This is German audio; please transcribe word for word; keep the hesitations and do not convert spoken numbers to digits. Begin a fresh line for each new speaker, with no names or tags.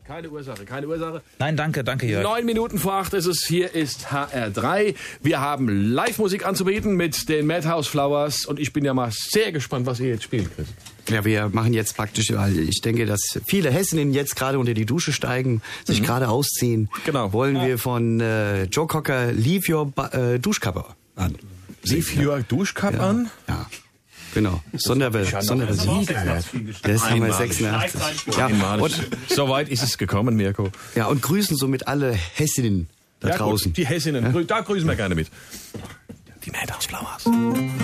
Keine Ursache, keine Ursache.
Nein, danke, danke, Jörg.
Neun Minuten vor acht ist es. Hier ist H R drei. Wir haben Live-Musik anzubieten mit den Madhouse Flowers. Und ich bin ja mal sehr gespannt, was ihr jetzt spielt, Chris.
Ja, wir machen jetzt praktisch, weil ich denke, dass viele Hessinnen jetzt gerade unter die Dusche steigen, sich mhm. gerade ausziehen.
Genau.
Wollen ja. wir von äh, Joe Cocker Leave Your ba- äh, Duschkappe an.
Leave Your Duschkappe
ja.
an?
Ja. Genau. Sonderversion. Sonderversion. Das haben wir sechsundachtzig. Ja, und
soweit ist es gekommen, Mirko.
Ja, und grüßen somit alle Hessinnen da
ja,
draußen.
Gut, die Hessinnen, ja? Da grüßen wir gerne mit. Die Madhouse Flowers.